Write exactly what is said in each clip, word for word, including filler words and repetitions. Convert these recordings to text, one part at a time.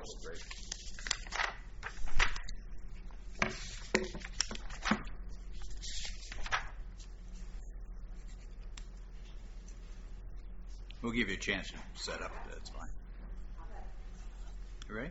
Great. We'll give you a chance to set up. That's fine. You ready?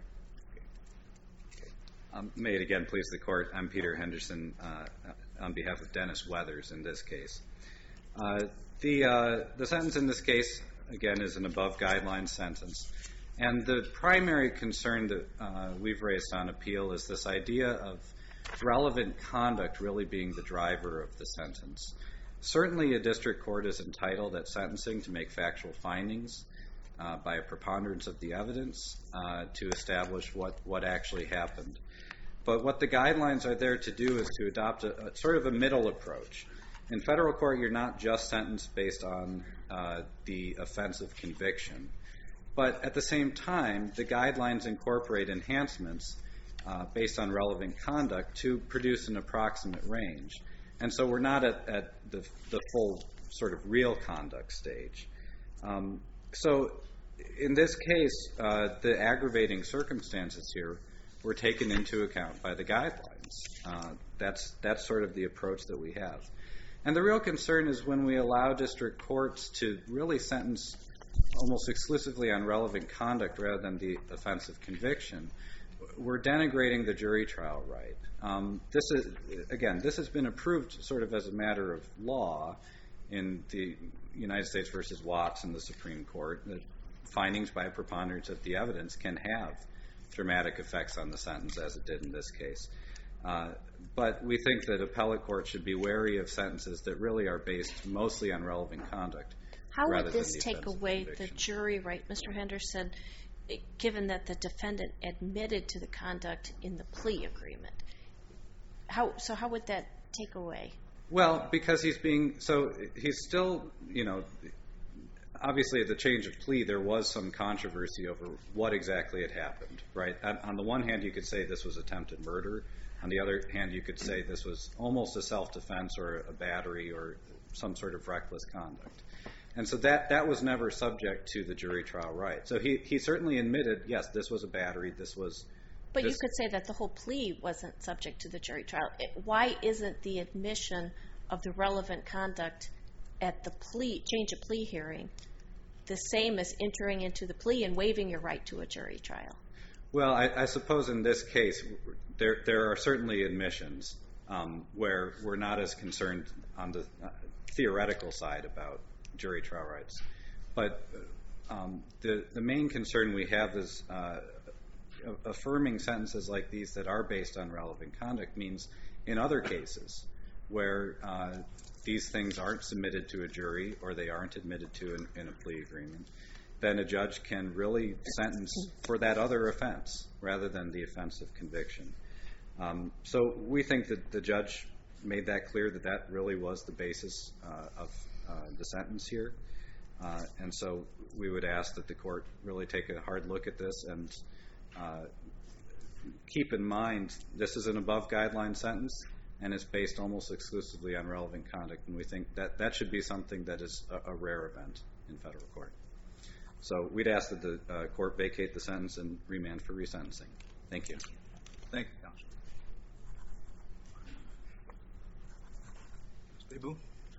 Okay. Um, may it again please the court. I'm Peter Henderson uh, on behalf of Dennis Weathers in this case. Uh, the uh, the sentence in this case, again, is an above guideline sentence. And the primary concern that uh, we've raised on appeal is this idea of relevant conduct really being the driver of the sentence. Certainly a district court is entitled at sentencing to make factual findings uh, by a preponderance of the evidence uh, to establish what, what actually happened. But what the guidelines are there to do is to adopt a, a sort of a middle approach. In federal court, you're not just sentenced based on uh, the offense of conviction. But at the same time, the guidelines incorporate enhancements uh, based on relevant conduct to produce an approximate range. And so we're not at, at the, the full sort of real conduct stage. Um, so in this case, uh, the aggravating circumstances here were taken into account by the guidelines. Uh, that's, that's sort of the approach that we have. And the real concern is when we allow district courts to really sentence almost exclusively on relevant conduct rather than the offense of conviction, we're denigrating the jury trial right. Um, this is, again, this has been approved sort of as a matter of law in the United States versus Watts in the Supreme Court, that findings by a preponderance of the evidence can have dramatic effects on the sentence, as it did in this case. Uh, but we think that appellate courts should be wary of sentences that really are based mostly on relevant conduct. How would this take away the jury right, Mister Henderson, given that the defendant admitted to the conduct in the plea agreement? How, so how would that take away? Well, because he's being, so he's still, you know, obviously at the change of plea there was some controversy over what exactly had happened, right? On the one hand you could say this was attempted murder. On the other hand you could say this was almost a self-defense or a battery or some sort of reckless conduct. And so that, that was never subject to the jury trial right. So he, he certainly admitted, yes, this was a battery, this was... But this... you could say that the whole plea wasn't subject to the jury trial. It, why isn't the admission of the relevant conduct at the plea, change of plea hearing the same as entering into the plea and waiving your right to a jury trial? Well, I, I suppose in this case there, there are certainly admissions um, where we're not as concerned on the uh, theoretical side about jury trial rights. But um, the, the main concern we have is uh, affirming sentences like these that are based on relevant conduct means in other cases where uh, these things aren't submitted to a jury or they aren't admitted to in, in a plea agreement, then a judge can really sentence for that other offense rather than the offense of conviction. Um, so we think that the judge made that clear that that really was the basis uh, of Uh, the sentence here. Uh, and so we would ask that the court really take a hard look at this and uh, keep in mind this is an above guideline sentence and it's based almost exclusively on relevant conduct, and we think that that should be something that is a, a rare event in federal court. So we'd ask that the uh, court vacate the sentence and remand for resentencing. Thank you. Thank you, Counsel. Miz Bebu.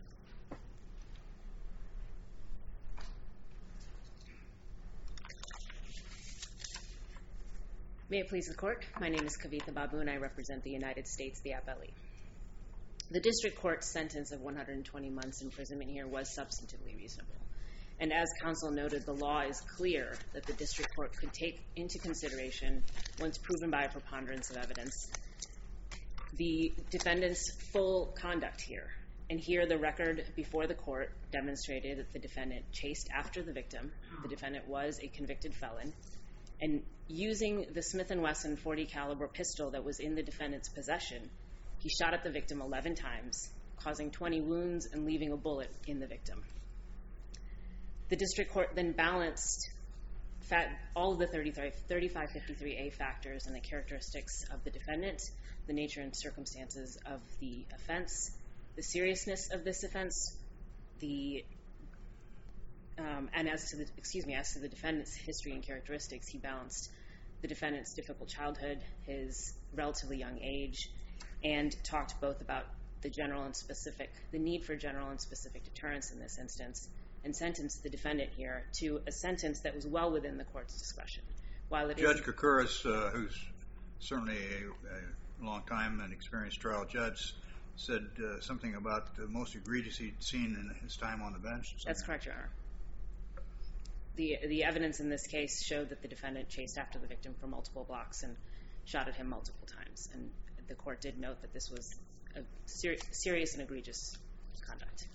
May it please the court, my name is Kavitha Babu and I represent the United States, the appellee. The district court's sentence of one hundred twenty months imprisonment here was substantively reasonable. And as counsel noted, the law is clear that the district court could take into consideration, once proven by a preponderance of evidence, the defendant's full conduct here. And here the record before the court demonstrated that the defendant chased after the victim. The defendant was a convicted felon. And using the Smith and Wesson forty caliber pistol that was in the defendant's possession, he shot at the victim eleven times, causing twenty wounds and leaving a bullet in the victim. The district court then balanced all of the thirty-five fifty-three A factors and the characteristics of the defendant, the nature and circumstances of the offense, the seriousness of this offense, the Um, and as to the excuse me, as to the defendant's history and characteristics, he balanced the defendant's difficult childhood, his relatively young age, and talked both about the general and specific, the need for general and specific deterrence in this instance, and sentenced the defendant here to a sentence that was well within the court's discretion. While it Judge is Koukouris, uh, who's certainly a, a long time and experienced trial judge, said uh, something about the most egregious he'd seen in his time on the bench. That's correct, Your Honor. The, the evidence in this case showed that the defendant chased after the victim for multiple blocks and shot at him multiple times. And the court did note that this was a ser- serious and egregious conduct.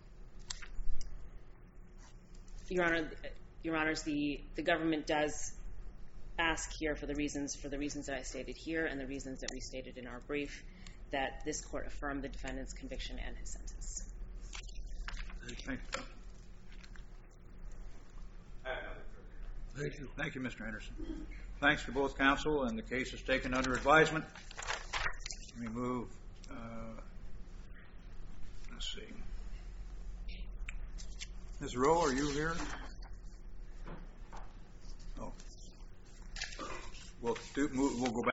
Your Honor, Your Honors, the, the government does ask here for the reasons for the reasons that I stated here and the reasons that we stated in our brief that this court affirm the defendant's conviction and his sentence. Thank you. Thank you. Thank you, Mister Henderson. Thanks to both counsel, and the case is taken under advisement. Let me move. Uh, let's see. Miz Rowe, are you here? Oh. We'll, do, move, we'll go back.